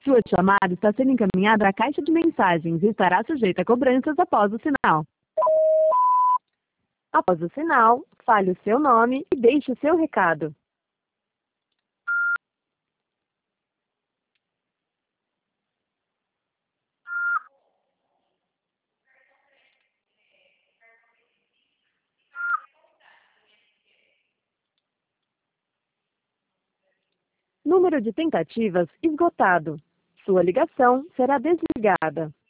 Sua chamada está sendo encaminhada à caixa de mensagens e estará sujeita a cobranças após o sinal. Após o sinal, fale o seu nome e deixe o seu recado. Número de tentativas esgotado. Sua ligação será desligada.